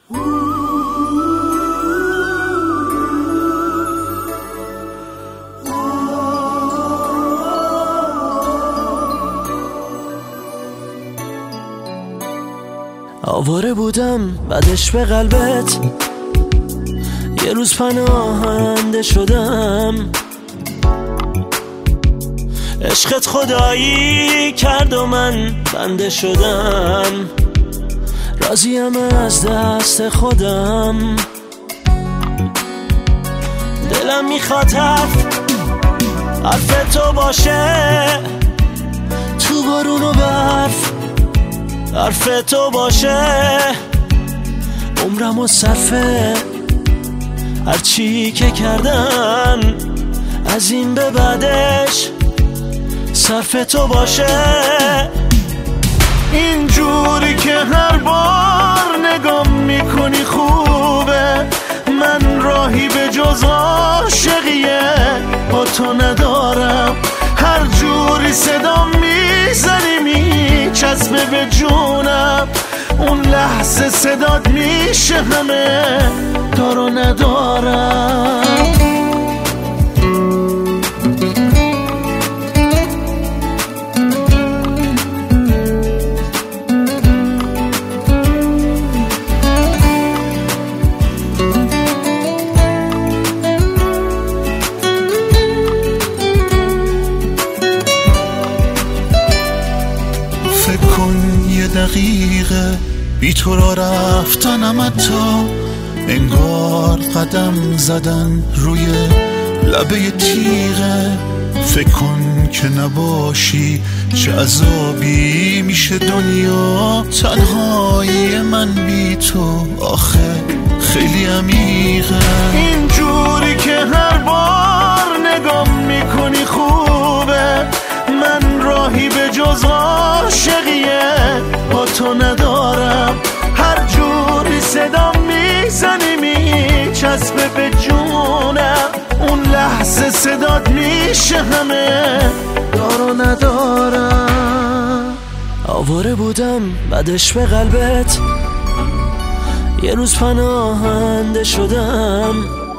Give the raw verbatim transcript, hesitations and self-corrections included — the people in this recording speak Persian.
آواره بودم بعدش به قلبت، یه روز پناهنده شدم. عشقت خدایی کرد و من بنده شدم. راضیم از دست خودم، دلم میخواد حرف حرف تو باشه، تو بارون و برف حرف تو باشه. عمرم و صرفه هرچی که کردم، از این به بعدش صرف تو باشه. اینجوری که هر بار نگام میکنی خوبه، من راهی به جز عاشقیه با تو ندارم. هر جوری صدا میزنی میچسبه به جونم، اون لحظه صدات میشه همه دارو ندارم. دقیقه بی تو را رفتنم، حتی انگار قدم زدن روی لبه تیغه. فکر کن که نباشی چه عذابی میشه دنیا، تنهایی من بی تو آخه خیلی عمیقه. اینجوری که هر بار نگام میکنی خوبه، من راهی به جز عاشقیه با تو ندارم. هر جوری صدا میزنی میچسبه به جونم، اون لحظه صدات میشه همه دارو ندارم. آواره بودم بعدش به قلبت، یه روز پناهنده شدم.